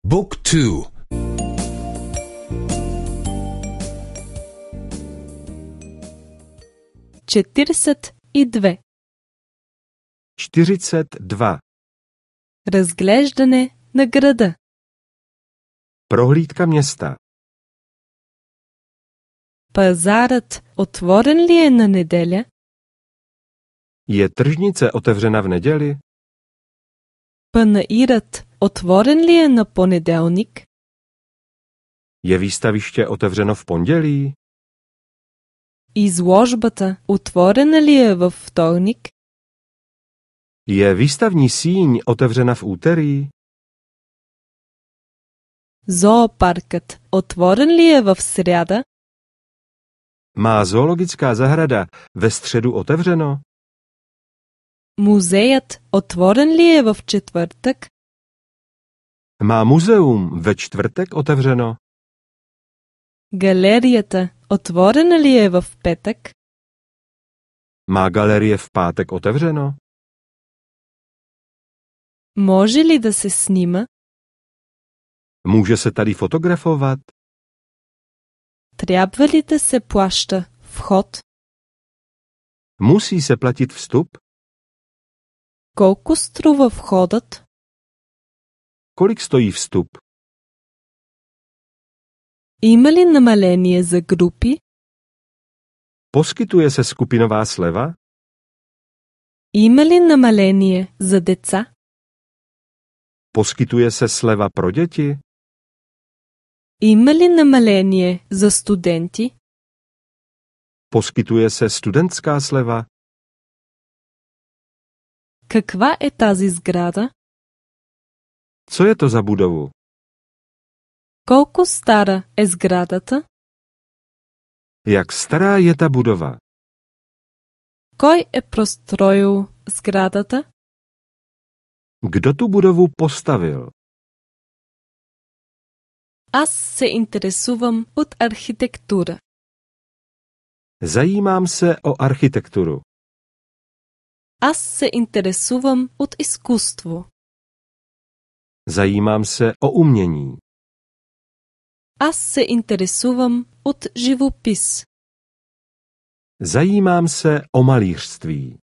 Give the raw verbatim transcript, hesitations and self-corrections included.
Book two. четиридесет и две. čtyřicet dva. Разглеждане на града. Prohlídka města. Пазарът отворен ли е на неделя? Je tržnice otevřena v neděli? Панаирът отворен ли е на понеделник? Je výstaviště otevřeno v pondělí? Изложбата отворена ли е във вторник? Je výstavní síň otevřena v úterý? Зоопаркът отворен ли е в сряда? Má zoologická zahrada ve středu otevřeno? Музеят отворен ли е в четвъртък? Má muzeum ve čtvrtek otevřeno? Галерията отворена ли е в петък? Má galerie v pátek otevřeno? Може ли да се снима? Může se tady fotografovat? Трябва ли да се плаща вход? Musí se platit vstup? Колко струва входът? Kolik stojí vstup? Има ли намаление за групи? Poskytuje se skupinová sleva? Има ли намаление за деца? Poskytuje se sleva pro děti? Има ли намаление за студенти? Poskytuje se studentská sleva? Каква е тази сграда? Co je to za budovu? Колко стара е сградата? Jak stará je ta budova? Кой е простроил сградата? Kdo tu budovu postavil? Аз се интересувам от архитектура. Zajímám se o architekturu. Аз се интересувам от изкуство. Zajímám se o umění. Аз се интересувам от живопис. Zajímám se o malířství.